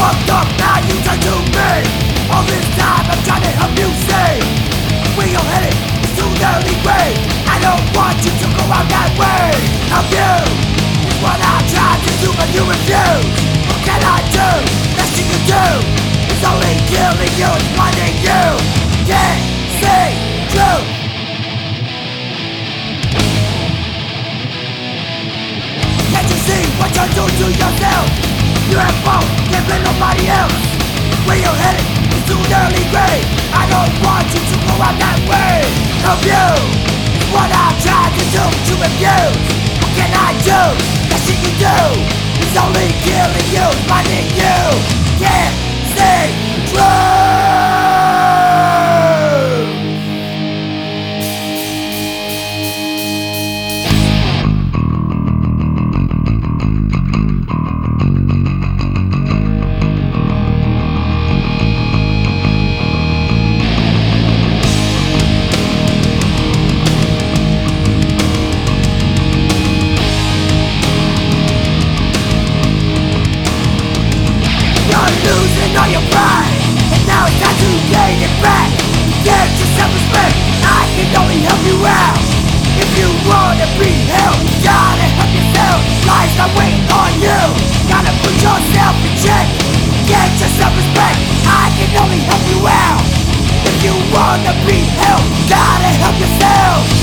fucked up, now you turn to me. All this time I'm trying to help you see where you're headed is too early grave. I don't want you to go out that way. Help you is what I tried to do, but you refuse. What can I do? Nothing you do is only killing you and finding you. Can't see truth. Can't you see what you're doing to yourself? You have fault, can't blame nobody else. Where you're headed is too early grave. I don't want you to go out that way. Help you is what I'm trying to do, but you refuse. What can I do? Nothing you do is only killing you, finding you. Can't see truth. Losing all your pride, and now it's time to gain it back. Get your self-respect, I can only help you out. If you wanna be helped, you gotta help yourself. Life's not waiting on you, gotta put yourself in check. Get your self-respect, I can only help you out. If you wanna be helped, gotta help yourself.